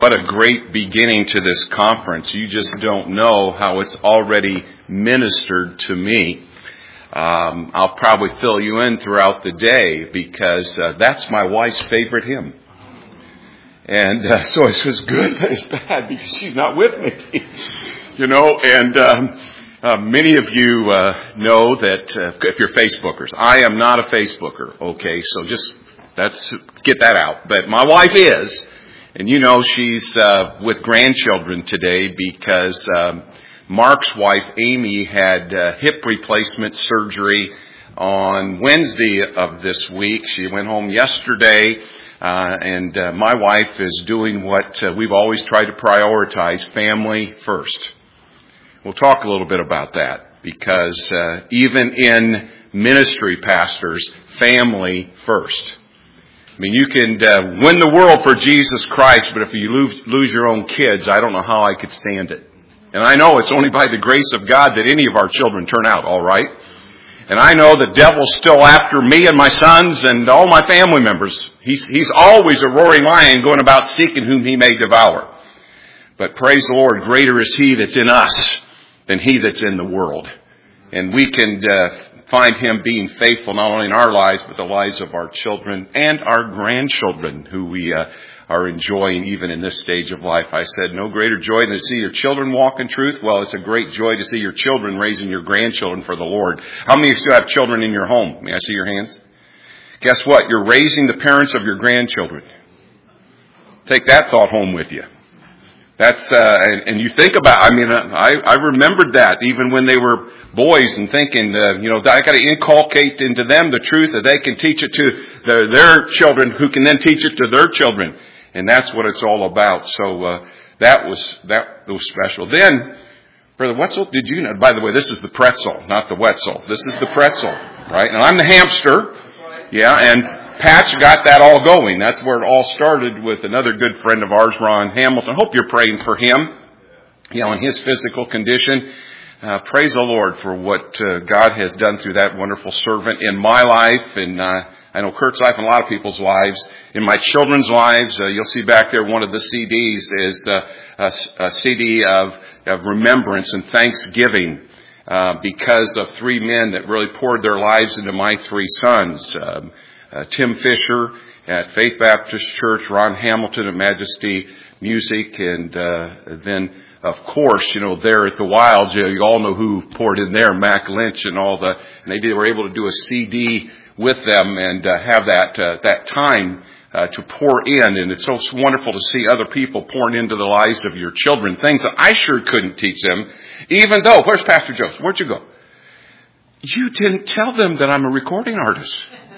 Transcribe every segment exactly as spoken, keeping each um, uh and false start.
What a great beginning to this conference. You just don't know how it's already ministered to me. Um, I'll probably fill you in throughout the day because uh, that's my wife's favorite hymn. And uh, so it's as good as bad because she's not with me. You know, and um, uh, many of you uh, know that uh, if you're Facebookers, I am not a Facebooker. Okay, so just that's get that out. But my wife is. And you know she's uh, with grandchildren today because um, Mark's wife, Amy, had uh, hip replacement surgery on Wednesday of this week. She went home yesterday, uh, and uh, my wife is doing what uh, we've always tried to prioritize, family first. We'll talk a little bit about that because uh, even in ministry, pastors, family first. I mean, you can uh, win the world for Jesus Christ, but if you lose, lose your own kids, I don't know how I could stand it. And I know it's only by the grace of God that any of our children turn out all right. And I know the devil's still after me and my sons and all my family members. He's, he's always a roaring lion going about seeking whom he may devour. But praise the Lord, greater is he that's in us than he that's in the world. And we can uh, find him being faithful not only in our lives, but the lives of our children and our grandchildren who we uh, are enjoying even in this stage of life. I said, no greater joy than to see your children walk in truth. Well, it's a great joy to see your children raising your grandchildren for the Lord. How many of you still have children in your home? May I see your hands? Guess what? You're raising the parents of your grandchildren. Take that thought home with you. That's, uh, and, and you think about, I mean, I, I remembered that even when they were boys and thinking, uh, you know, I got to inculcate into them the truth that they can teach it to their, their children who can then teach it to their children. And that's what it's all about. So, uh, that was, that was special. Then, Brother Wetzel, did you know, by the way, this is the pretzel, not the Wetzel. This is the pretzel, right? And I'm the hamster. Yeah, and Pat's got that all going. That's where it all started with another good friend of ours, Ron Hamilton. Hope you're praying for him, you know, in his physical condition. Uh, praise the Lord for what uh, God has done through that wonderful servant in my life, and uh, I know Kurt's life and a lot of people's lives. In my children's lives, uh, you'll see back there one of the C Ds is uh, a, a C D of, of remembrance and thanksgiving uh, because of three men that really poured their lives into my three sons. Um, Uh, Tim Fisher at Faith Baptist Church, Ron Hamilton at Majesty Music, and uh, then, of course, you know, there at the Wilds, you, know, you all know who poured in there, Mac Lynch and all the, and they did, were able to do a C D with them and uh, have that uh, that time uh, to pour in, and it's so wonderful to see other people pouring into the lives of your children, things that I sure couldn't teach them, even though, where's Pastor Joseph? Where'd you go? You didn't tell them that I'm a recording artist.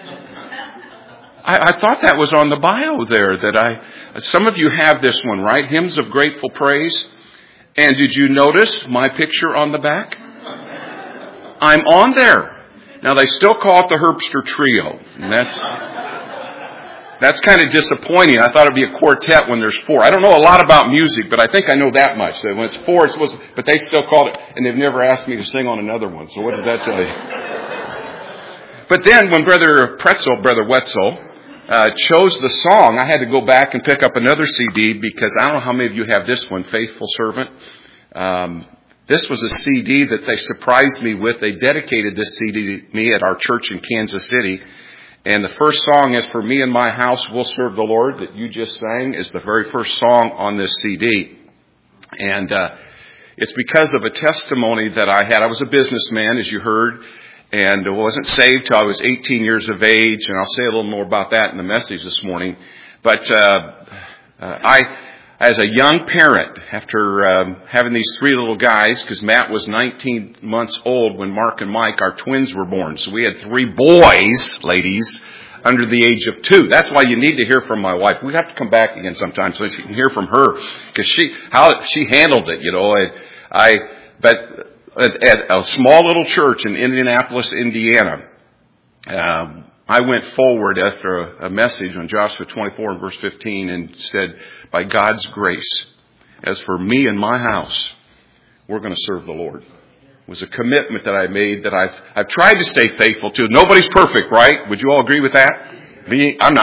I, I thought that was on the bio there that I, some of you have this one, right? Hymns of Grateful Praise. And did you notice my picture on the back? I'm on there. Now they still call it the Herbster Trio. And that's, that's kind of disappointing. I thought it'd be a quartet when there's four. I don't know a lot about music, but I think I know that much. That when it's four, it's supposed to, but they still call it, and they've never asked me to sing on another one. So what does that tell you? But then when Brother Pretzel, Brother Wetzel, Uh, chose the song, I had to go back and pick up another C D because I don't know how many of you have this one, Faithful Servant. Um, this was a C D that they surprised me with. They dedicated this C D to me at our church in Kansas City. And the first song is For Me and My House Will Serve the Lord that you just sang is the very first song on this C D. And uh, it's because of a testimony that I had. I was a businessman, as you heard. And I wasn't saved till I was eighteen years of age, and I'll say a little more about that in the message this morning. But uh, uh, I, as a young parent, after um, having these three little guys, because Matt was nineteen months old when Mark and Mike, our twins, were born. So we had three boys, ladies, under the age of two. That's why you need to hear from my wife. We have to come back again sometime so you can hear from her, because she how she handled it, you know. I, I but. At a small little church in Indianapolis, Indiana, um, I went forward after a, a message on Joshua twenty-four and verse fifteen and said, by God's grace, as for me and my house, we're going to serve the Lord. It was a commitment that I made that I've, I've tried to stay faithful to. Nobody's perfect, right? Would you all agree with that? Me, I'm not.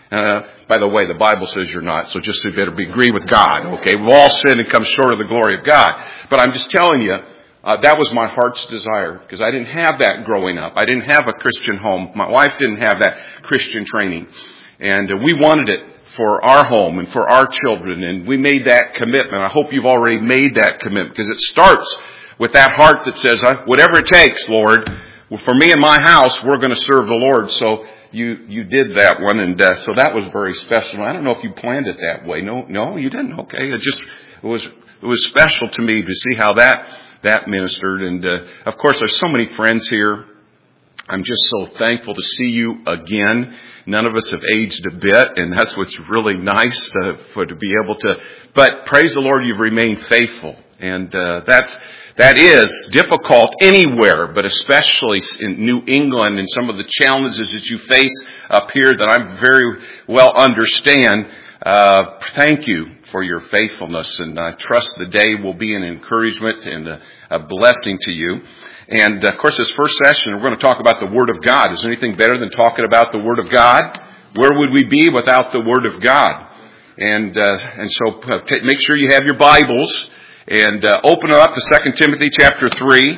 Uh, by the way, the Bible says you're not, so just you better be agree with God, okay? We've all sinned and come short of the glory of God. But I'm just telling you, uh, that was my heart's desire, because I didn't have that growing up. I didn't have a Christian home. My wife didn't have that Christian training. And uh, we wanted it for our home and for our children, and we made that commitment. I hope you've already made that commitment, because it starts with that heart that says, whatever it takes, Lord, for me and my house, we're going to serve the Lord. So you you did that one, and uh, so that was very special. I don't know if you planned it that way. No, no, you didn't. Okay, it just it was it was special to me to see how that that ministered. And uh, of course, there's so many friends here. I'm just so thankful to see you again. None of us have aged a bit, and that's what's really nice uh, for to be able to. But praise the Lord, you've remained faithful, and uh, that's. That is difficult anywhere, but especially in New England and some of the challenges that you face up here that I very well understand. Uh, thank you for your faithfulness, and I trust the day will be an encouragement and a, a blessing to you. And of course, this first session, we're going to talk about the Word of God. Is there anything better than talking about the Word of God? Where would we be without the Word of God? And uh, and so uh, t- make sure you have your Bibles. And uh, open it up to Second Timothy chapter three,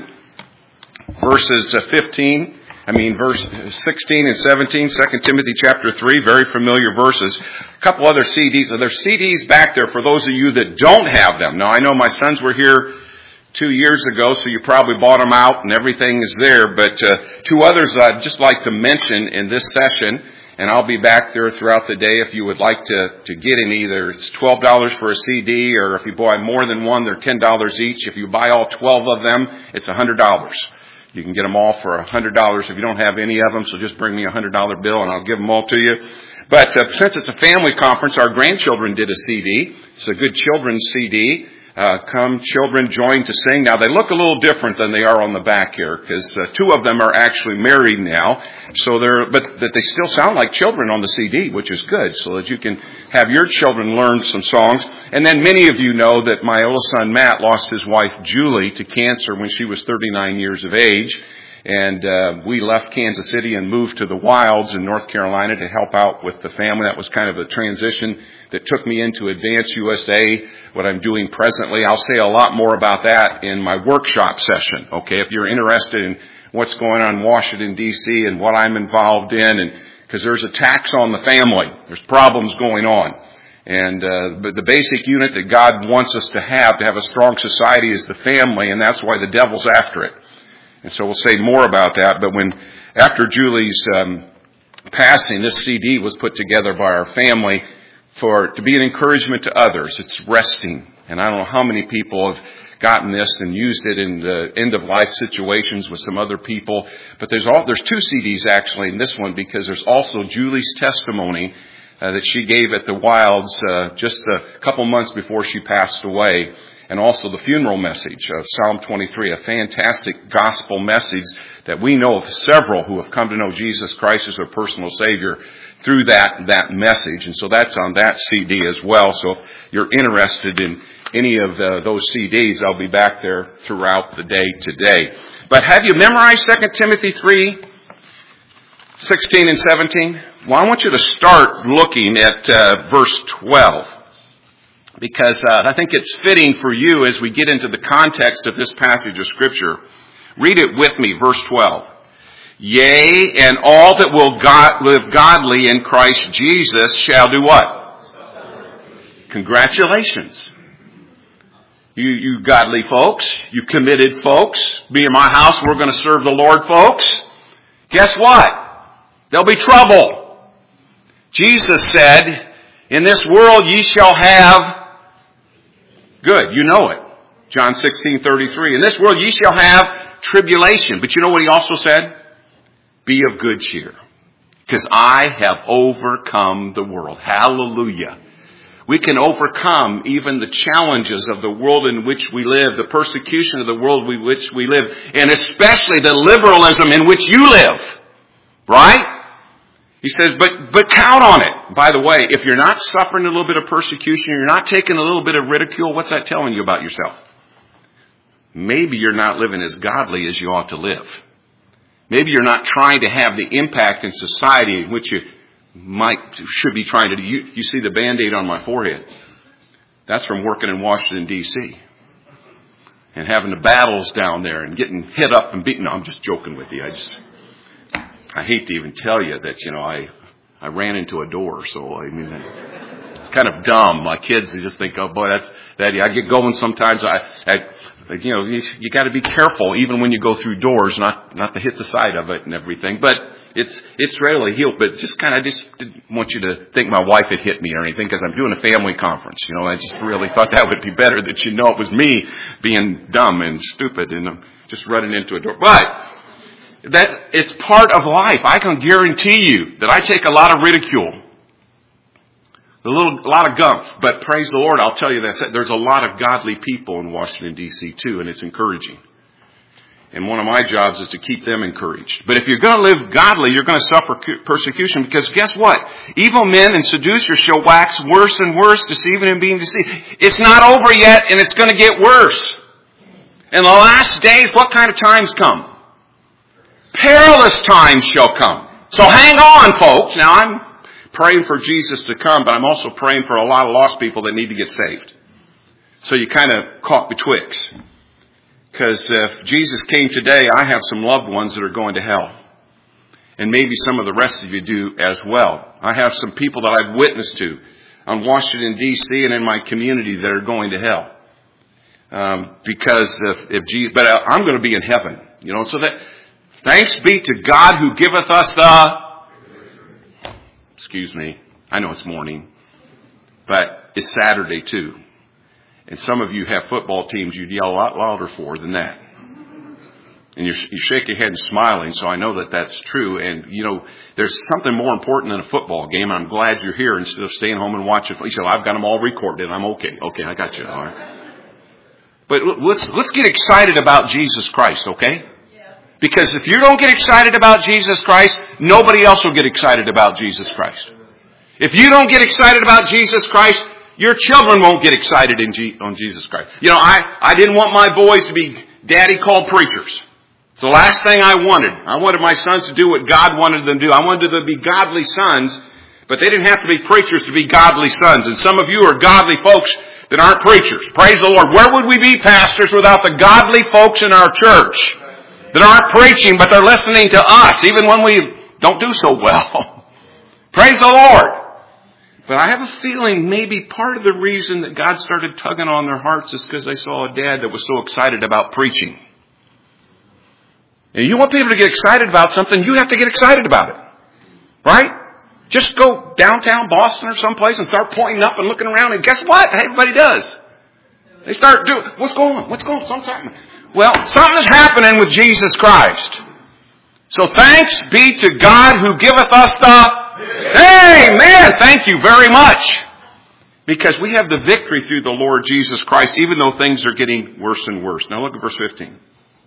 verses uh, fifteen, I mean verse sixteen and seventeen, Second Timothy chapter three, very familiar verses. A couple other C Ds. There's C Ds back there for those of you that don't have them. Now, I know my sons were here two years ago, so you probably bought them out and everything is there. But uh, two others I'd just like to mention in this session. And I'll be back there throughout the day if you would like to, to get in either. It's twelve dollars for a C D, or if you buy more than one, they're ten dollars each. If you buy all twelve of them, it's one hundred dollars. You can get them all for one hundred dollars if you don't have any of them, so just bring me a one hundred dollars bill and I'll give them all to you. But uh, since it's a family conference, our grandchildren did a C D. It's a good children's C D. Uh, come children join to sing. Now they look a little different than they are on the back here, because uh, two of them are actually married now. So they're, but that they still sound like children on the C D, which is good, so that you can have your children learn some songs. And then many of you know that my oldest son Matt lost his wife Julie to cancer when she was thirty-nine years of age. And uh, we left Kansas City and moved to the wilds in North Carolina to help out with the family. That was kind of a transition that took me into Advance U S A, what I'm doing presently. I'll say a lot more about that in my workshop session, okay? If you're interested in what's going on in Washington, D C and what I'm involved in, and because there's attacks on the family. There's problems going on. And uh, but the basic unit that God wants us to have, to have a strong society, is the family, and that's why the devil's after it. And so we'll say more about that. But when, after Julie's um, passing, this C D was put together by our family for to be an encouragement to others. It's resting. And I don't know how many people have gotten this and used it in the end-of-life situations with some other people. But there's all, there's two C Ds actually in this one, because there's also Julie's testimony uh, that she gave at the Wilds uh, just a couple months before she passed away. And also the funeral message of Psalm twenty-three, a fantastic gospel message that we know of several who have come to know Jesus Christ as their personal Savior through that, that message. And so that's on that C D as well. So if you're interested in any of the, those C Ds, I'll be back there throughout the day today. But have you memorized Second Timothy three, sixteen and seventeen? Well, I want you to start looking at uh, verse twelve. Because uh, I think it's fitting for you as we get into the context of this passage of Scripture. Read it with me, verse twelve. Yea, and all that will God, live godly in Christ Jesus shall do what? Congratulations. You, you godly folks, you committed folks, be in my house, we're going to serve the Lord folks. Guess what? There'll be trouble. Jesus said, in this world ye shall have... Good, you know it. John sixteen thirty-three. In this world ye shall have tribulation. But you know what he also said? Be of good cheer, because I have overcome the world. Hallelujah. We can overcome even the challenges of the world in which we live, the persecution of the world in which we live, and especially the liberalism in which you live. Right? He says, but but count on it. By the way, if you're not suffering a little bit of persecution, you're not taking a little bit of ridicule, what's that telling you about yourself? Maybe you're not living as godly as you ought to live. Maybe you're not trying to have the impact in society in which you might should be trying to do. You, you see the Band-Aid on my forehead. That's from working in Washington, D C and having the battles down there and getting hit up and beaten. No, I'm just joking with you. I just, I hate to even tell you that, you know, I, I ran into a door. So, I mean, it's kind of dumb. My kids, they just think, oh boy, that's, that, I get going sometimes. I, I you know, you, you got to be careful even when you go through doors, not, not to hit the side of it and everything. But it's, it's rarely healed. But just kind of, I just didn't want you to think my wife had hit me or anything, because I'm doing a family conference. You know, I just really thought that would be better that you know it was me being dumb and stupid and I'm just running into a door. But that's, it's part of life. I can guarantee you that I take a lot of ridicule. A little, a lot of gumph, but praise the Lord, I'll tell you that there's a lot of godly people in Washington, D C too, and it's encouraging. And one of my jobs is to keep them encouraged. But if you're going to live godly, you're going to suffer persecution, because guess what? Evil men and seducers shall wax worse and worse, deceiving and being deceived. It's not over yet, and it's going to get worse. In the last days, what kind of times come? Perilous times shall come. So hang on, folks. Now, I'm praying for Jesus to come, but I'm also praying for a lot of lost people that need to get saved. So you kind of caught betwixt. Because if Jesus came today, I have some loved ones that are going to hell. And maybe some of the rest of you do as well. I have some people that I've witnessed to on Washington, D C and in my community that are going to hell. Um, because if, if Jesus, but I'm going to be in heaven. You know, so that, thanks be to God who giveth us the, excuse me, I know it's morning, but it's Saturday too. And some of you have football teams you'd yell a lot louder for than that. And you're, you shake your head and smiling, so I know that that's true. And, you know, there's something more important than a football game, and I'm glad you're here instead of staying home and watching. You say, well, I've got them all recorded. I'm okay. Okay, I got you. All right. But let's, let's get excited about Jesus Christ, okay? Because if you don't get excited about Jesus Christ, nobody else will get excited about Jesus Christ. If you don't get excited about Jesus Christ, your children won't get excited in G- on Jesus Christ. You know, I, I didn't want my boys to be daddy called preachers. It's the last thing I wanted. I wanted my sons to do what God wanted them to do. I wanted them to be godly sons, but they didn't have to be preachers to be godly sons. And some of you are godly folks that aren't preachers. Praise the Lord. Where would we be, pastors, without the godly folks in our church that aren't preaching, but they're listening to us, even when we don't do so well? Praise the Lord. But I have a feeling maybe part of the reason that God started tugging on their hearts is because they saw a dad that was so excited about preaching. And you want people to get excited about something, you have to get excited about it. Right? Just go downtown Boston or someplace and start pointing up and looking around, and guess what? Everybody does. They start doing, what's going on? What's going on? Something. Well, something is happening with Jesus Christ. So thanks be to God who giveth us the Amen. Thank you very much. Because we have the victory through the Lord Jesus Christ, even though things are getting worse and worse. Now look at verse fifteen.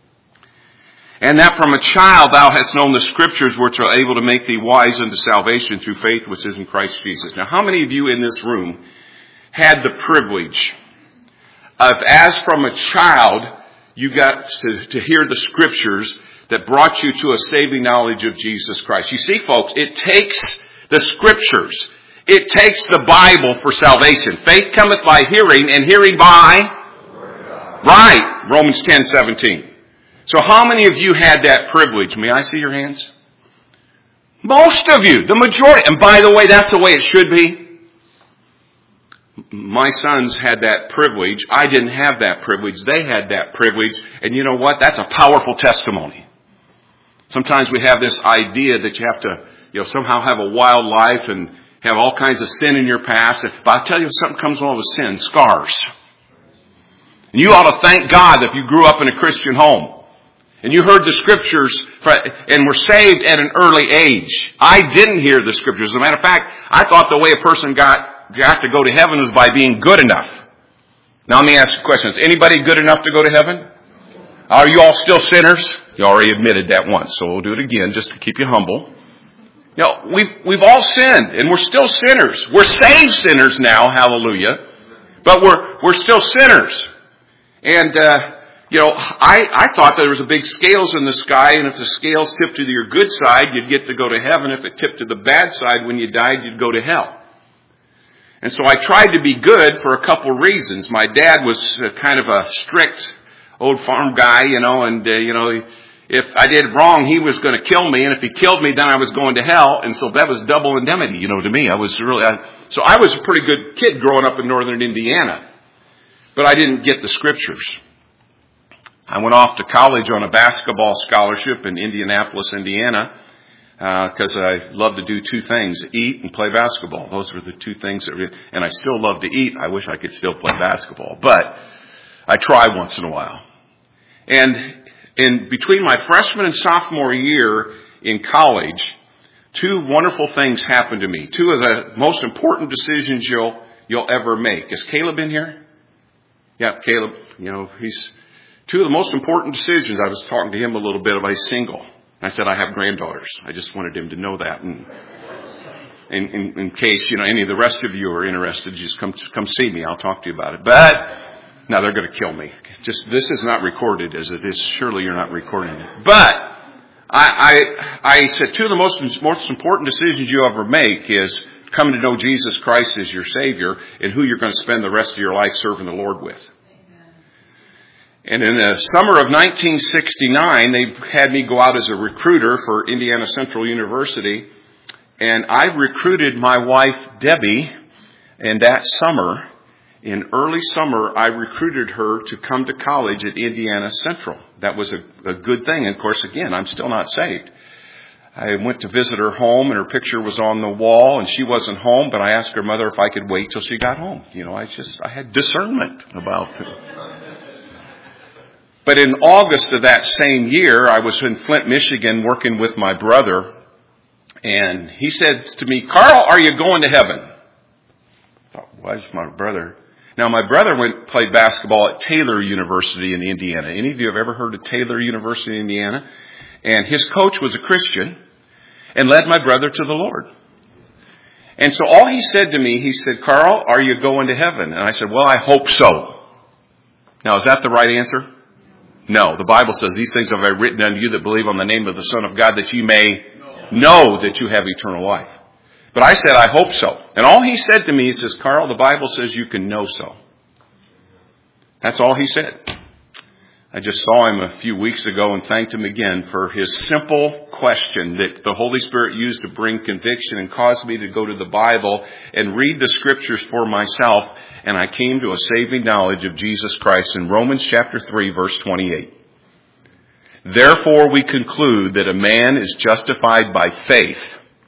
And that from a child thou hast known the Scriptures, which are able to make thee wise unto salvation through faith which is in Christ Jesus. Now how many of you in this room had the privilege of, as from a child, you got to, to hear the Scriptures that brought you to a saving knowledge of Jesus Christ? You see, folks, it takes the Scriptures. It takes the Bible for salvation. Faith cometh by hearing, and hearing by? Right. Romans ten seventeen. So how many of you had that privilege? May I see your hands? Most of you. The majority. And by the way, that's the way it should be. My sons had that privilege. I didn't have that privilege. They had that privilege. And you know what? That's a powerful testimony. Sometimes we have this idea that you have to, you know, somehow have a wild life and have all kinds of sin in your past. But I'll tell you, if something comes along with sin, scars. And you ought to thank God if you grew up in a Christian home. And you heard the Scriptures and were saved at an early age. I didn't hear the Scriptures. As a matter of fact, I thought the way a person got, got to go to heaven was by being good enough. Now let me ask you questions. Anybody good enough to go to heaven? Are you all still sinners? You already admitted that once, so we'll do it again just to keep you humble. You know, we've, we've all sinned, and we're still sinners. We're saved sinners now, hallelujah. But we're, we're still sinners. And, uh, You know, I, I thought there was a big scales in the sky, and if the scales tipped to your good side, you'd get to go to heaven. If it tipped to the bad side, when you died, you'd go to hell. And so I tried to be good for a couple reasons. My dad was kind of a strict old farm guy, you know, and, uh, you know, if I did wrong, he was going to kill me, and if he killed me, then I was going to hell, and so that was double indemnity, you know, to me. I was really, I, so I was a pretty good kid growing up in northern Indiana, but I didn't get the scriptures. I went off to college on a basketball scholarship in Indianapolis, Indiana, because uh, I love to do two things, eat and play basketball. Those were the two things that, really, and I still love to eat. I wish I could still play basketball, but I try once in a while. And in between my freshman and sophomore year in college, two wonderful things happened to me. Two of the most important decisions you'll you'll ever make. Is Caleb in here? Yeah, Caleb. You know, he's two of the most important decisions. I was talking to him a little bit about he's single. I said I have granddaughters. I just wanted him to know that, and in, in, in case you know any of the rest of you are interested, just come come see me. I'll talk to you about it. But now they're going to kill me. Just this is not recorded as it is. Surely you're not recording it. But I, I, I said two of the most, most important decisions you ever make is coming to know Jesus Christ as your Savior and who you're going to spend the rest of your life serving the Lord with. Amen. And in the summer of nineteen sixty-nine, they had me go out as a recruiter for Indiana Central University. And I recruited my wife, Debbie, and that summer, in early summer, I recruited her to come to college at Indiana Central. That was a, a good thing. And of course, again, I'm still not saved. I went to visit her home, and her picture was on the wall, and she wasn't home, but I asked her mother if I could wait till she got home. You know, I just, I had discernment about it. But in August of that same year, I was in Flint, Michigan, working with my brother, and he said to me, "Carl, are you going to heaven?" I thought, why is my brother... Now, my brother went played basketball at Taylor University in Indiana. Any of you have ever heard of Taylor University in Indiana? And his coach was a Christian and led my brother to the Lord. And so all he said to me, he said, "Carl, are you going to heaven?" And I said, "Well, I hope so." Now, is that the right answer? No. The Bible says, "These things have I written unto you that believe on the name of the Son of God, that you may know that you have eternal life." But I said, "I hope so." And all he said to me, he says, "Carl, the Bible says you can know so." That's all he said. I just saw him a few weeks ago and thanked him again for his simple question that the Holy Spirit used to bring conviction and caused me to go to the Bible and read the scriptures for myself. And I came to a saving knowledge of Jesus Christ in Romans chapter three, verse twenty-eight. "Therefore we conclude that a man is justified by faith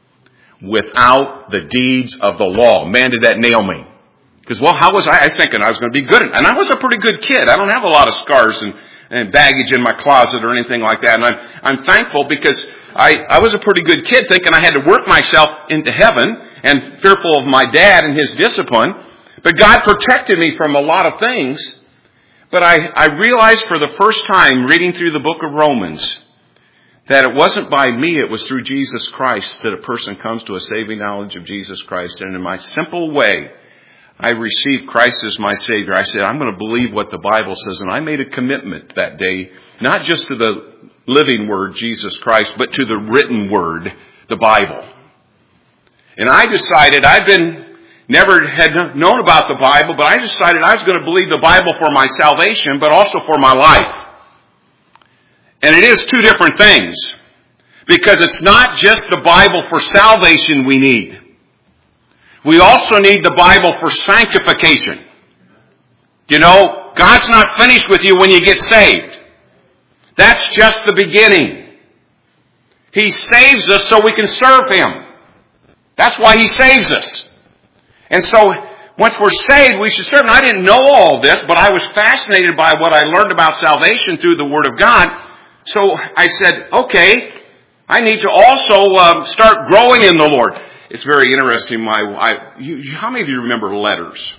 without the deeds of the law." Man, did that nail me. Because, well, how was I? I was thinking I was going to be good. And I was a pretty good kid. I don't have a lot of scars and, and baggage in my closet or anything like that. And I'm, I'm thankful because I, I was a pretty good kid thinking I had to work myself into heaven and fearful of my dad and his discipline. But God protected me from a lot of things. But I, I realized for the first time reading through the book of Romans that it wasn't by me, it was through Jesus Christ that a person comes to a saving knowledge of Jesus Christ. And in my simple way, I received Christ as my Savior. I said, I'm going to believe what the Bible says. And I made a commitment that day, not just to the living Word, Jesus Christ, but to the written Word, the Bible. And I decided, I've been, never had known about the Bible, but I decided I was going to believe the Bible for my salvation, but also for my life. And it is two different things. Because it's not just the Bible for salvation we need. We also need the Bible for sanctification. You know, God's not finished with you when you get saved. That's just the beginning. He saves us so we can serve Him. That's why He saves us. And so, once we're saved, we should serve Him. I didn't know all this, but I was fascinated by what I learned about salvation through the Word of God. So I said, okay, I need to also um, start growing in the Lord. It's very interesting. My, I, you, how many of you remember letters?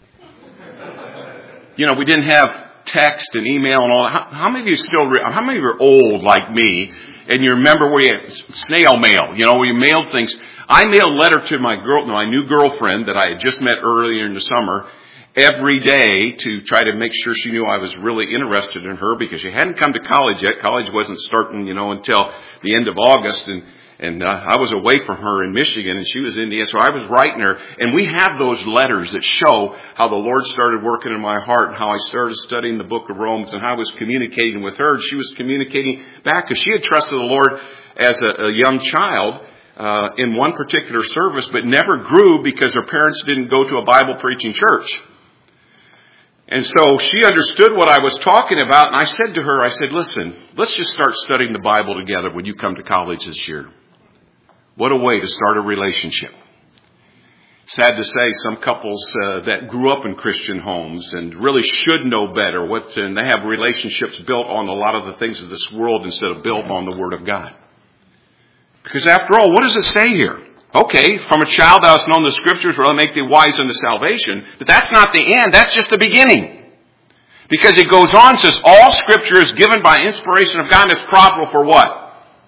You know, we didn't have text and email and all that. How, how many of you still? Re- how many of you are old like me and you remember where you had snail mail? You know, where you mailed things. I mailed a letter to my girl, my new girlfriend that I had just met earlier in the summer, every day to try to make sure she knew I was really interested in her, because she hadn't come to college yet. College wasn't starting, you know, until the end of August, and and uh, I was away from her in Michigan, and she was in Indiana, so I was writing her. And we have those letters that show how the Lord started working in my heart, and how I started studying the book of Romans, and how I was communicating with her, and she was communicating back, because she had trusted the Lord as a, a young child uh, in one particular service, but never grew because her parents didn't go to a Bible preaching church. And so she understood what I was talking about, and I said to her, I said, listen, let's just start studying the Bible together when you come to college this year. What a way to start a relationship. Sad to say, some couples uh, that grew up in Christian homes and really should know better, what, and they have relationships built on a lot of the things of this world instead of built on the Word of God. Because after all, what does it say here? Okay, from a child thou hast known the Scriptures will make thee wise unto salvation. But that's not the end. That's just the beginning. Because it goes on and says, all Scripture is given by inspiration of God and is profitable for what?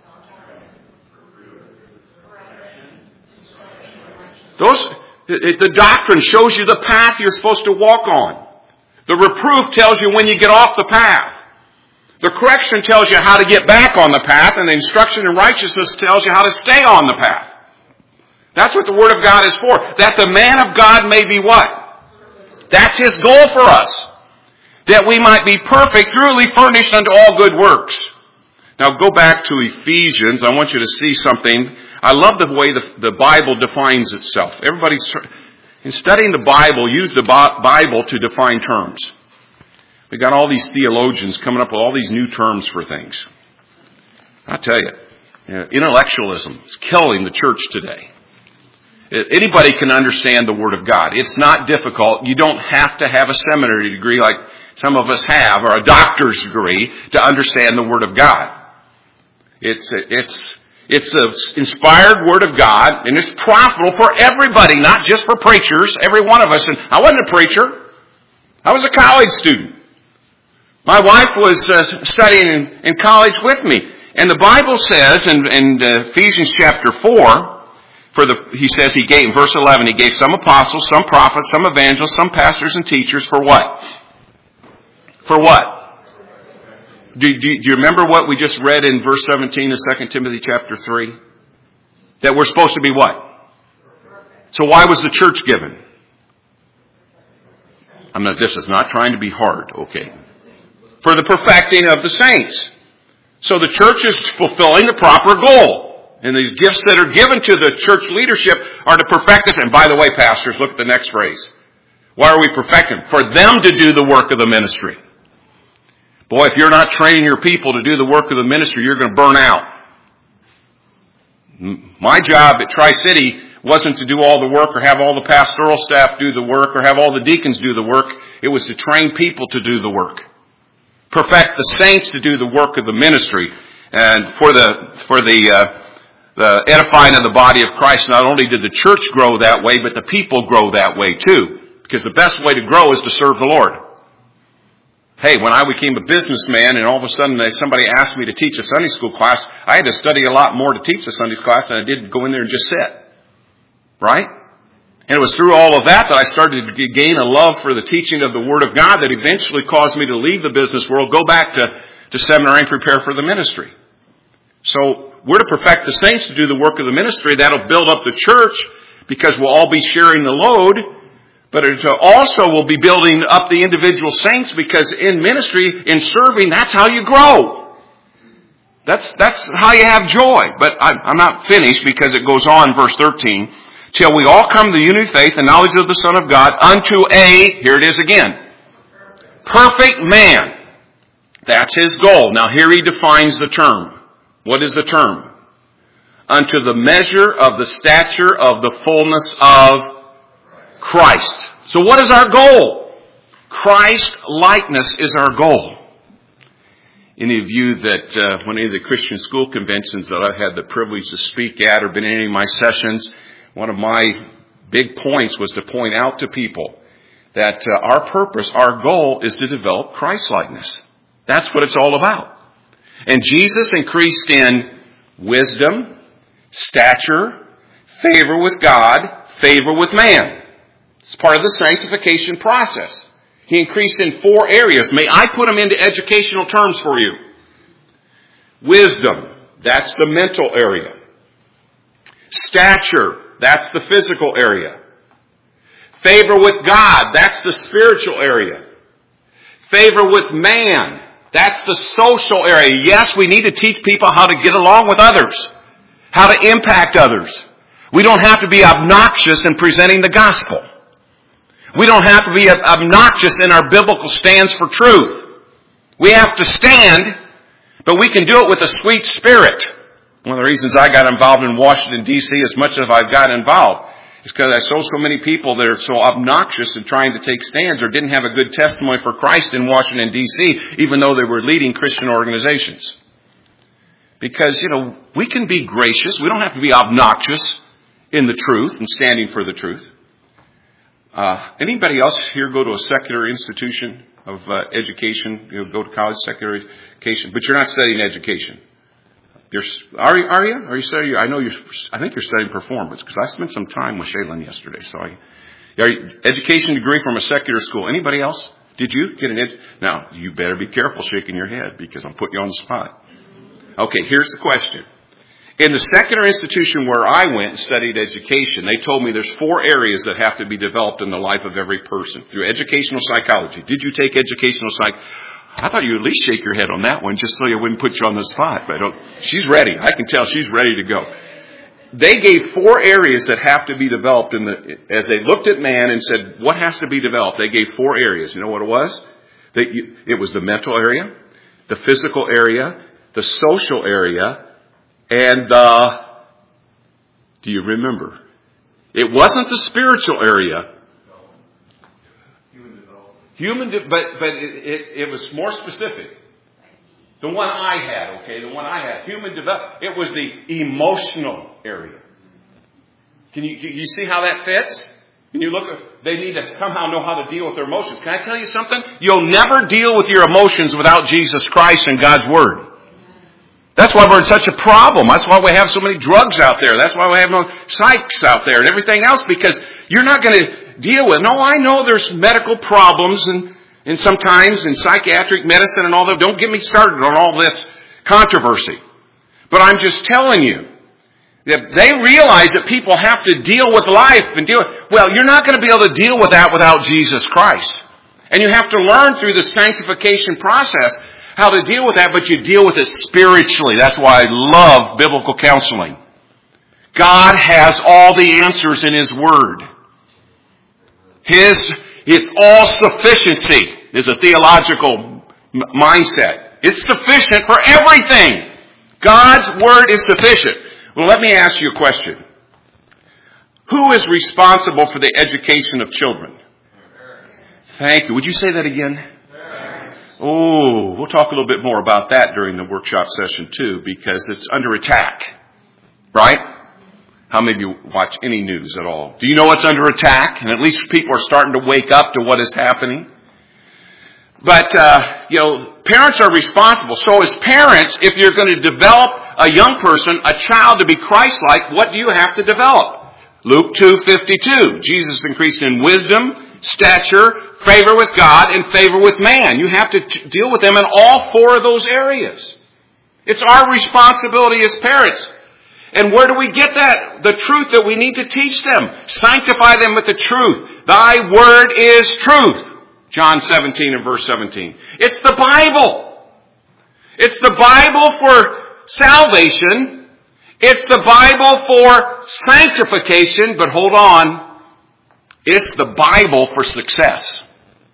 Those, the doctrine shows you the path you're supposed to walk on. The reproof tells you when you get off the path. The correction tells you how to get back on the path. And the instruction in righteousness tells you how to stay on the path. That's what the Word of God is for. That the man of God may be what? That's His goal for us. That we might be perfect, thoroughly furnished unto all good works. Now go back to Ephesians. I want you to see something. I love the way the, the Bible defines itself. Everybody's, in studying the Bible, use the Bible to define terms. We got all these theologians coming up with all these new terms for things. I tell you, you know, intellectualism is killing the church today. Anybody can understand the Word of God. It's not difficult. You don't have to have a seminary degree like some of us have, or a doctor's degree, to understand the Word of God. It's it's it's the inspired Word of God, and it's profitable for everybody, not just for preachers, every one of us. And I wasn't a preacher. I was a college student. My wife was uh, studying in, in college with me. And the Bible says in, in uh, Ephesians chapter four, For the, he says he gave, in verse eleven, he gave some apostles, some prophets, some evangelists, some pastors and teachers for what? For what? Do, do, do you remember what we just read in verse seventeen of Second Timothy chapter three? That we're supposed to be what? So why was the church given? I'm not, this is not trying to be hard, okay. For the perfecting of the saints. So the church is fulfilling the proper goal. And these gifts that are given to the church leadership are to perfect us. And by the way, pastors, look at the next phrase. Why are we perfecting? For them to do the work of the ministry. Boy, if you're not training your people to do the work of the ministry, you're going to burn out. My job at Tri-City wasn't to do all the work or have all the pastoral staff do the work or have all the deacons do the work. It was to train people to do the work. Perfect the saints to do the work of the ministry. And for the, for the, uh, the edifying of the body of Christ, not only did the church grow that way, but the people grow that way too. Because the best way to grow is to serve the Lord. Hey, when I became a businessman and all of a sudden somebody asked me to teach a Sunday school class, I had to study a lot more to teach a Sunday class than I did to go in there and just sit. Right? And it was through all of that that I started to gain a love for the teaching of the Word of God that eventually caused me to leave the business world, go back to, to seminary and prepare for the ministry. So we're to perfect the saints to do the work of the ministry. That'll build up the church because we'll all be sharing the load. But it also will be building up the individual saints because in ministry, in serving, that's how you grow. That's, that's how you have joy. But I'm, I'm not finished because it goes on, verse thirteen. Till we all come to the unity of faith and knowledge of the Son of God unto a, here it is again, perfect man. That's his goal. Now here he defines the term. What is the term? Unto the measure of the stature of the fullness of Christ. So what is our goal? Christ likeness is our goal. Any of you that uh, went into the Christian school conventions that I've had the privilege to speak at or been in any of my sessions, one of my big points was to point out to people that uh, our purpose, our goal is to develop Christ-likeness. That's what it's all about. And Jesus increased in wisdom, stature, favor with God, favor with man. It's part of the sanctification process. He increased in four areas. May I put them into educational terms for you? Wisdom, that's the mental area. Stature, that's the physical area. Favor with God, that's the spiritual area. Favor with man, that's the social area. Yes, we need to teach people how to get along with others, how to impact others. We don't have to be obnoxious in presenting the gospel. We don't have to be obnoxious in our biblical stands for truth. We have to stand, but we can do it with a sweet spirit. One of the reasons I got involved in Washington, D C as much as I've got involved is because I saw so many people that are so obnoxious in trying to take stands or didn't have a good testimony for Christ in Washington, D C, even though they were leading Christian organizations. Because, you know, we can be gracious. We don't have to be obnoxious in the truth and standing for the truth. Uh, anybody else here go to a secular institution of uh, education? You know, go to college, secular education, but you're not studying education. You're, are you? Are you? Are you studying? I know you're. I think you're studying performance because I spent some time with Shaylin yesterday. So, I, are you, education degree from a secular school. Anybody else? Did you get an ed? Now you better be careful shaking your head because I'm putting you on the spot. Okay, here's the question. In the secular institution where I went and studied education, they told me there's four areas that have to be developed in the life of every person through educational psychology. Did you take educational psych? I thought you'd at least shake your head on that one just so I wouldn't put you on the spot. But I don't. She's ready. I can tell she's ready to go. They gave four areas that have to be developed in the, as they looked at man and said, what has to be developed? They gave four areas. You know what it was? They, it was the mental area, the physical area, the social area, and uh, do you remember? It wasn't the spiritual area. Human development. Human, de- but but it, it, it was more specific. The one I had, okay, the one I had, human development. It was the emotional area. Can you you see how that fits? When you look at, they need to somehow know how to deal with their emotions. Can I tell you something? You'll never deal with your emotions without Jesus Christ and God's Word. That's why we're in such a problem. That's why we have so many drugs out there. That's why we have no psychs out there and everything else, because you're not going to deal with. No, I know there's medical problems and, and sometimes in psychiatric medicine and all that. Don't get me started on all this controversy. But I'm just telling you that they realize that people have to deal with life and deal with, well, you're not going to be able to deal with that without Jesus Christ. And you have to learn through the sanctification process how to deal with that, but you deal with it spiritually. That's why I love biblical counseling. God has all the answers in His Word. His, it's all sufficiency is a theological m- mindset. It's sufficient for everything. God's Word is sufficient. Well, let me ask you a question. Who is responsible for the education of children? Thank you. Would you say that again? Oh, we'll talk a little bit more about that during the workshop session too, because it's under attack. Right? How many of you watch any news at all? Do you know what's under attack? And at least people are starting to wake up to what is happening. But, uh, you know, parents are responsible. So as parents, if you're going to develop a young person, a child to be Christ-like, what do you have to develop? Luke two fifty-two. Jesus increased in wisdom, stature, favor with God, and favor with man. You have to t- deal with them in all four of those areas. It's our responsibility as parents. And where do we get that? The truth that we need to teach them. Sanctify them with the truth. Thy word is truth. John seventeen and verse seventeen. It's the Bible. It's the Bible for salvation. It's the Bible for sanctification. But hold on. It's the Bible for success.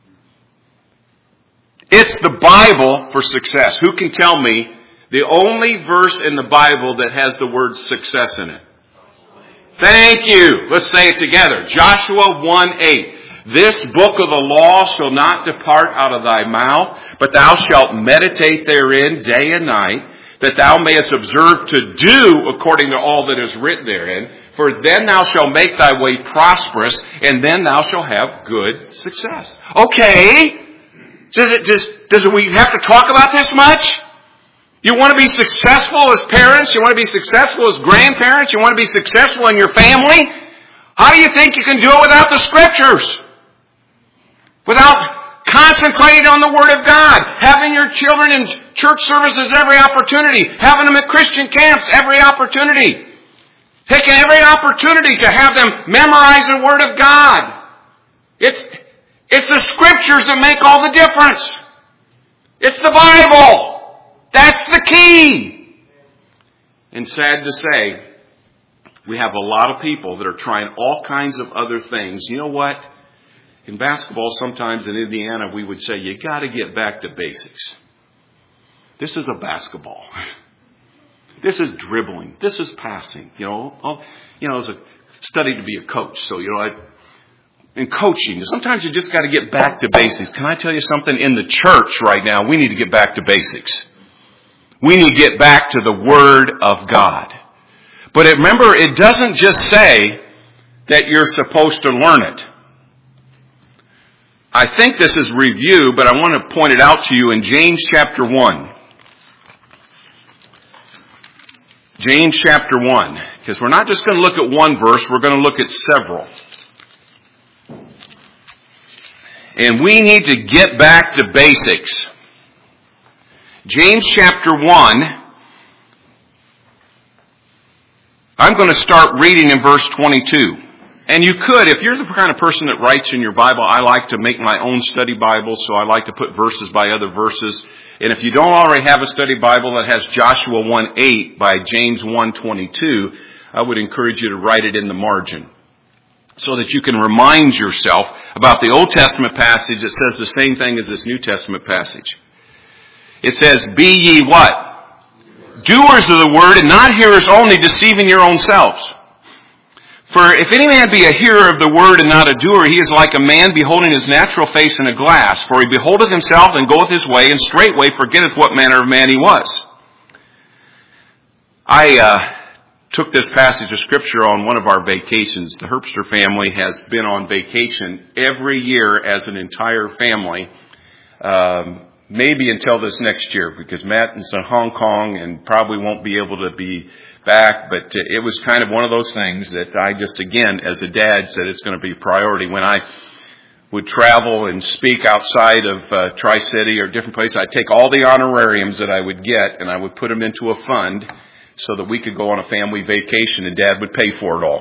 It's the Bible for success. Who can tell me the only verse in the Bible that has the word success in it? Thank you. Let's say it together. Joshua one eight. This book of the law shall not depart out of thy mouth, but thou shalt meditate therein day and night, that thou mayest observe to do according to all that is written therein. For then thou shalt make thy way prosperous, and then thou shalt have good success. Okay. Does it just, does we have to talk about this much? You want to be successful as parents? You want to be successful as grandparents? You want to be successful in your family? How do you think you can do it without the Scriptures? Without concentrating on the Word of God, having your children in church services every opportunity, having them at Christian camps every opportunity, taking every opportunity to have them memorize the Word of God. It's, it's the Scriptures that make all the difference. It's the Bible. That's the key. And sad to say, we have a lot of people that are trying all kinds of other things. You know what? In basketball, sometimes in Indiana, we would say, you got to get back to basics. This is a basketball. This is dribbling. This is passing. You know, oh, you know, it's a study to be a coach. So, you know, I, in coaching, sometimes you just got to get back to basics. Can I tell you something? In the church right now, we need to get back to basics. We need to get back to the Word of God. But it, remember, it doesn't just say that you're supposed to learn it. I think this is review, but I want to point it out to you in James chapter one. James chapter one. Because we're not just going to look at one verse, we're going to look at several. And we need to get back to basics. James chapter one. I'm going to start reading in verse twenty-two. And you could, if you're the kind of person that writes in your Bible, I like to make my own study Bible, so I like to put verses by other verses. And if you don't already have a study Bible that has Joshua one eight by James one twenty-two, I would encourage you to write it in the margin so that you can remind yourself about the Old Testament passage that says the same thing as this New Testament passage. It says, be ye what? Doers of the word and not hearers only, deceiving your own selves. For if any man be a hearer of the word and not a doer, he is like a man beholding his natural face in a glass. For he beholdeth himself and goeth his way, and straightway forgetteth what manner of man he was. I uh, took this passage of Scripture on one of our vacations. The Herbster family has been on vacation every year as an entire family, um, maybe until this next year, because Matt is in Hong Kong and probably won't be able to be back, but it was kind of one of those things that I just, again, as a dad, said it's going to be a priority. When I would travel and speak outside of uh, Tri-City or different places, I'd take all the honorariums that I would get and I would put them into a fund so that we could go on a family vacation and Dad would pay for it all.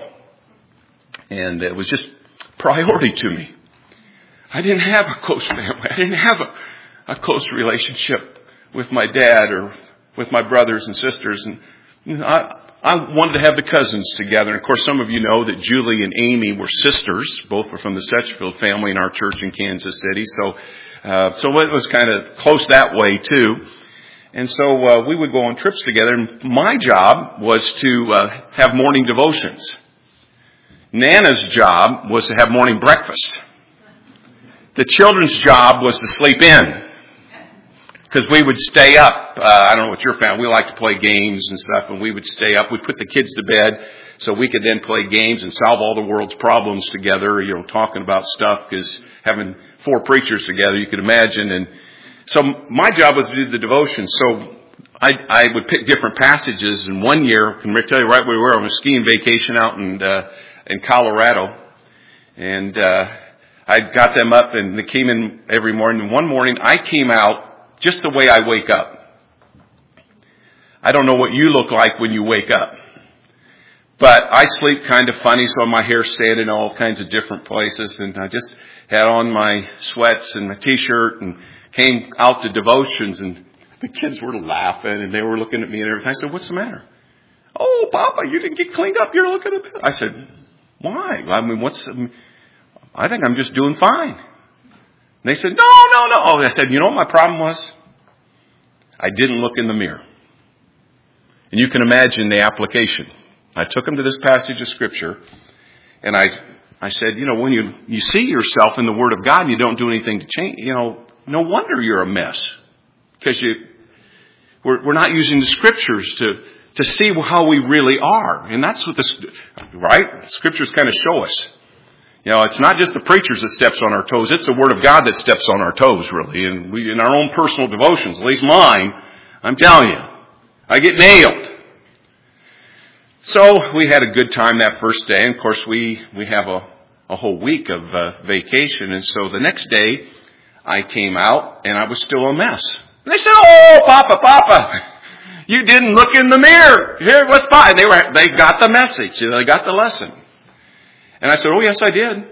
And it was just priority to me. I didn't have a close family. I didn't have a, a close relationship with my dad or with my brothers and sisters. And you know, I, I wanted to have the cousins together. And of course, some of you know that Julie and Amy were sisters. Both were from the Setchfield family in our church in Kansas City. So, uh, so it was kind of close that way too. And so uh, we would go on trips together. And my job was to uh, have morning devotions. Nana's job was to have morning breakfast. The children's job was to sleep in. Because we would stay up. Uh, I don't know what your family, we like to play games and stuff, and we would stay up. We'd put the kids to bed so we could then play games and solve all the world's problems together, you know, talking about stuff, because having four preachers together, you could imagine. And so my job was to do the devotion. So I, I would pick different passages, and one year, I can tell you right where we were, on a skiing vacation out in, uh, in Colorado. And uh, I got them up, and they came in every morning. And one morning, I came out just the way I wake up. I don't know what you look like when you wake up. But I sleep kind of funny, so my hair's standing in all kinds of different places. And I just had on my sweats and my T-shirt and came out to devotions. And the kids were laughing and they were looking at me and everything. I said, what's the matter? Oh, Papa, you didn't get cleaned up. You're looking at me. I said, why? I mean, what's... I think I'm just doing fine. And they said, no, no, no. Oh, I said, you know what my problem was? I didn't look in the mirror. And you can imagine the application. I took them to this passage of Scripture, and I I said, you know, when you, you see yourself in the Word of God and you don't do anything to change, you know, no wonder you're a mess. Because you, we're, we're not using the Scriptures to, to see how we really are. And that's what the, right? Scriptures kind of show us. You know, it's not just the preachers that steps on our toes. It's the Word of God that steps on our toes, really. And we, in our own personal devotions, at least mine, I'm telling you, I get nailed. So we had a good time that first day. And of course, we, we have a, a whole week of uh, vacation. And so the next day, I came out and I was still a mess. And they said, "Oh, Papa, Papa, you didn't look in the mirror. Here, what's fine?" They were, they got the message. They got the lesson. And I said, "Oh, yes, I did.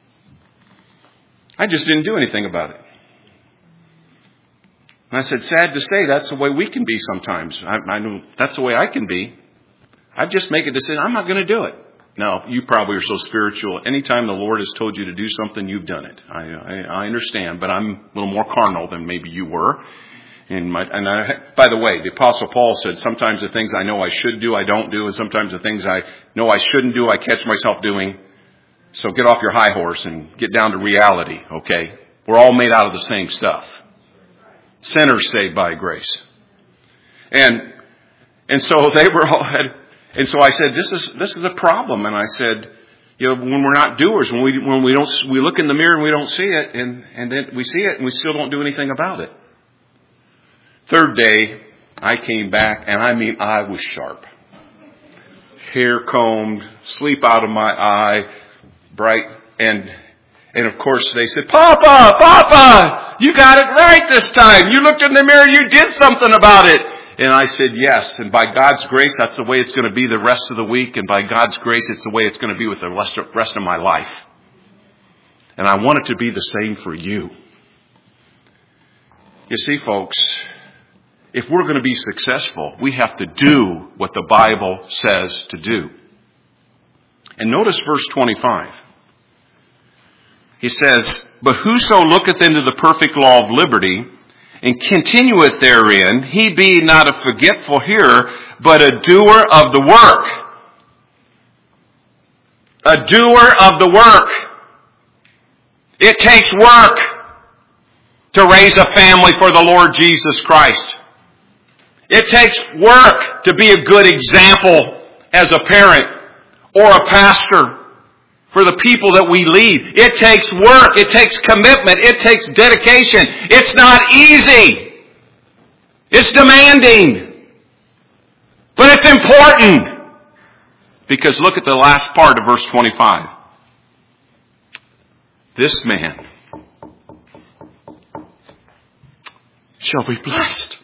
I just didn't do anything about it." And I said, "Sad to say, that's the way we can be sometimes. I, I know that's the way I can be. I just make a decision. I'm not going to do it." No, you probably are so spiritual. Anytime the Lord has told you to do something, you've done it. I, I, I understand, but I'm a little more carnal than maybe you were. And, my, and I, by the way, the Apostle Paul said, sometimes the things I know I should do, I don't do. And sometimes the things I know I shouldn't do, I catch myself doing. So get off your high horse and get down to reality, okay? We're all made out of the same stuff. Sinners saved by grace. And and so they were all had, and so I said, this is this is a problem. And I said, you know, when we're not doers, when we when we don't we look in the mirror and we don't see it, and, and then we see it and we still don't do anything about it. Third day, I came back, and I mean, I was sharp. Hair combed, sleep out of my eye, bright, and and of course they said, "Papa, Papa, you got it right this time. You looked in the mirror, you did something about it." And I said, "Yes, and by God's grace, that's the way it's going to be the rest of the week, and by God's grace, it's the way it's going to be with the rest of my life. And I want it to be the same for you." You see, folks, if we're going to be successful, we have to do what the Bible says to do. And notice verse twenty-five. He says, "But whoso looketh into the perfect law of liberty, and continueth therein, he be not a forgetful hearer, but a doer of the work." A doer of the work. It takes work to raise a family for the Lord Jesus Christ. It takes work to be a good example as a parent or a pastor for the people that we lead. It takes work. It takes commitment. It takes dedication. It's not easy. It's demanding. But it's important. Because look at the last part of verse twenty-five. "This man shall be blessed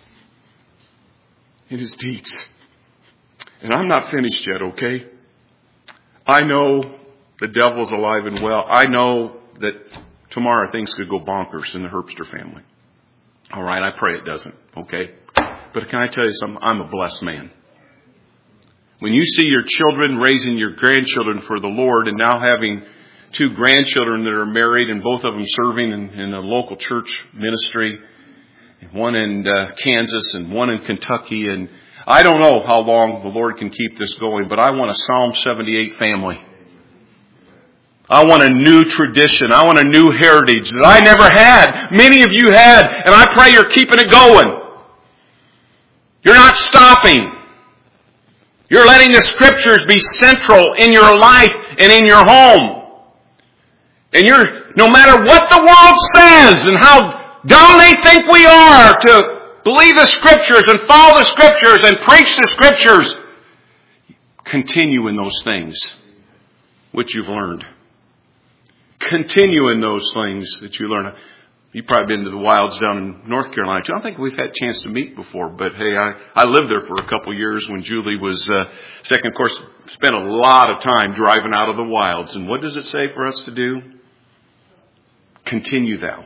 in his deeds." And I'm not finished yet, okay? I know the devil's alive and well. I know that tomorrow things could go bonkers in the Herbster family. All right, I pray it doesn't, okay? But can I tell you something? I'm a blessed man. When you see your children raising your grandchildren for the Lord, and now having two grandchildren that are married and both of them serving in, in a local church ministry, one in uh, Kansas and one in Kentucky, and I don't know how long the Lord can keep this going, but I want a Psalm seventy-eight family. I want a new tradition. I want a new heritage that I never had. Many of you had, and I pray you're keeping it going. You're not stopping. You're letting the Scriptures be central in your life and in your home. And you're, no matter what the world says and how dumb they think we are to believe the Scriptures and follow the Scriptures and preach the Scriptures, continue in those things which you've learned. Continue in those things that you learn. You've probably been to the wilds down in North Carolina too. I don't think we've had a chance to meet before, but hey, I, I lived there for a couple of years when Julie was uh, second. Of course, spent a lot of time driving out of the wilds. And what does it say for us to do? Continue thou.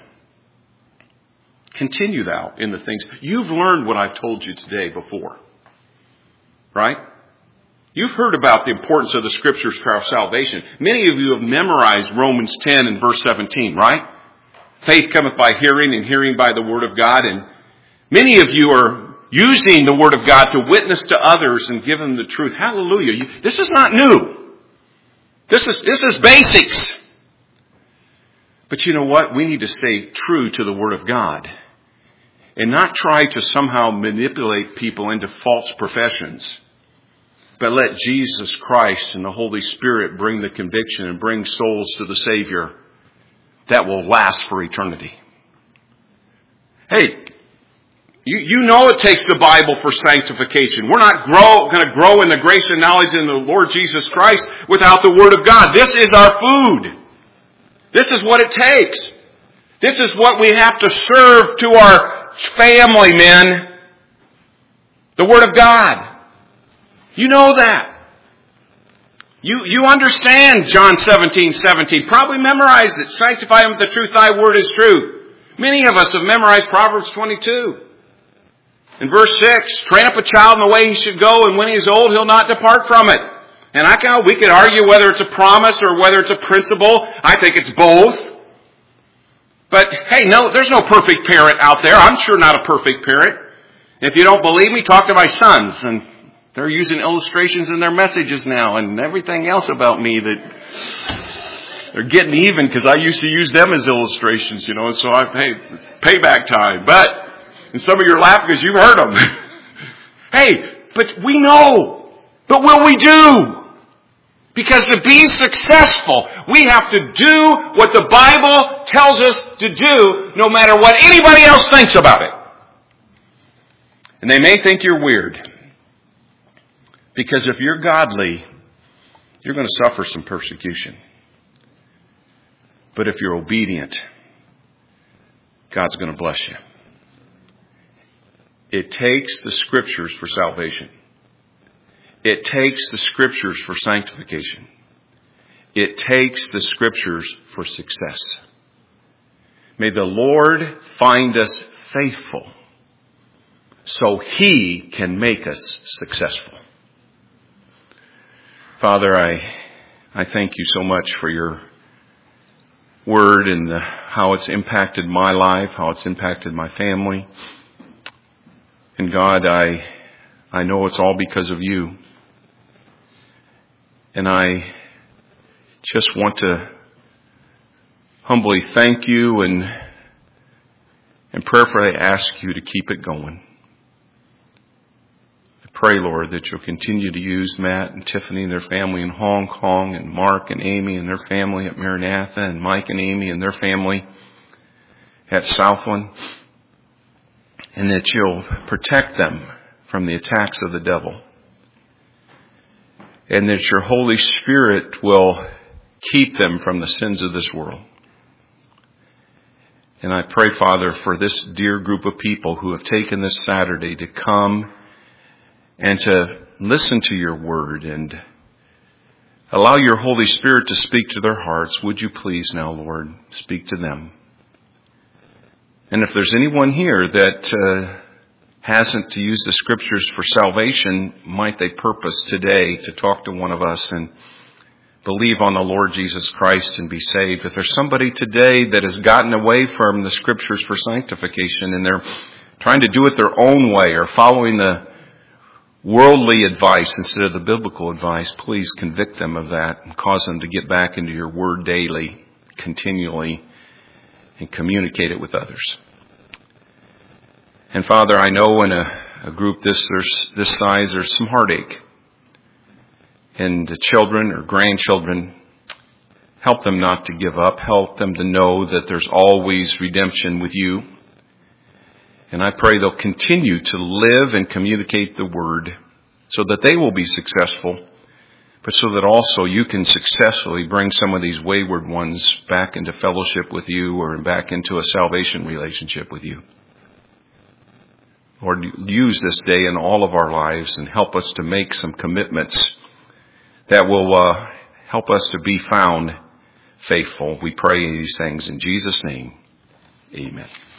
Continue thou in the things. You've learned what I've told you today before. Right? You've heard about the importance of the Scriptures for our salvation. Many of you have memorized Romans ten and verse seventeen, right? Faith cometh by hearing, and hearing by the Word of God. And many of you are using the Word of God to witness to others and give them the truth. Hallelujah. You, this is not new. This is, this is basics. But you know what? We need to stay true to the Word of God and not try to somehow manipulate people into false professions. But let Jesus Christ and the Holy Spirit bring the conviction and bring souls to the Savior that will last for eternity. Hey, You, you know it takes the Bible for sanctification. We're not grow, going to grow in the grace and knowledge in the Lord Jesus Christ without the Word of God. This is our food. This is what it takes. This is what we have to serve to our family, men. The Word of God. You know that. You, you understand John seventeen seventeen. Probably memorize it. Sanctify them with the truth. Thy word is truth. Many of us have memorized Proverbs twenty-two. In verse six, train up a child in the way he should go, and when he is old, he'll not depart from it. And I can, we could argue whether it's a promise or whether it's a principle. I think it's both. But hey, no, there's no perfect parent out there. I'm sure not a perfect parent. If you don't believe me, talk to my sons. And they're using illustrations in their messages now and everything else about me that they're getting even because I used to use them as illustrations, you know, and so I pay payback time. But, and some of you are laughing because you've heard them. Hey, but we know. But will we do? Because to be successful, we have to do what the Bible tells us to do, no matter what anybody else thinks about it. And they may think you're weird. Because if you're godly, you're going to suffer some persecution. But if you're obedient, God's going to bless you. It takes the Scriptures for salvation. It takes the Scriptures for sanctification. It takes the Scriptures for success. May the Lord find us faithful so He can make us successful. Father, I I thank you so much for your word and the, how it's impacted my life, how it's impacted my family. And God, I I know it's all because of you. And I just want to humbly thank you and and prayerfully ask you to keep it going. Pray, Lord, that you'll continue to use Matt and Tiffany and their family in Hong Kong, and Mark and Amy and their family at Maranatha, and Mike and Amy and their family at Southland, and that you'll protect them from the attacks of the devil, and that your Holy Spirit will keep them from the sins of this world. And I pray, Father, for this dear group of people who have taken this Saturday to come and to listen to your word and allow your Holy Spirit to speak to their hearts. Would you please now, Lord, speak to them? And if there's anyone here that uh, hasn't to use the Scriptures for salvation, might they purpose today to talk to one of us and believe on the Lord Jesus Christ and be saved. If there's somebody today that has gotten away from the Scriptures for sanctification and they're trying to do it their own way or following the worldly advice instead of the biblical advice, please convict them of that and cause them to get back into your word daily, continually, and communicate it with others. And Father, I know in a, a group this there's, this size, there's some heartache. And the children or grandchildren, help them not to give up. Help them to know that there's always redemption with you. And I pray they'll continue to live and communicate the word so that they will be successful, but so that also you can successfully bring some of these wayward ones back into fellowship with you or back into a salvation relationship with you. Lord, use this day in all of our lives and help us to make some commitments that will uh, help us to be found faithful. We pray these things in Jesus' name. Amen.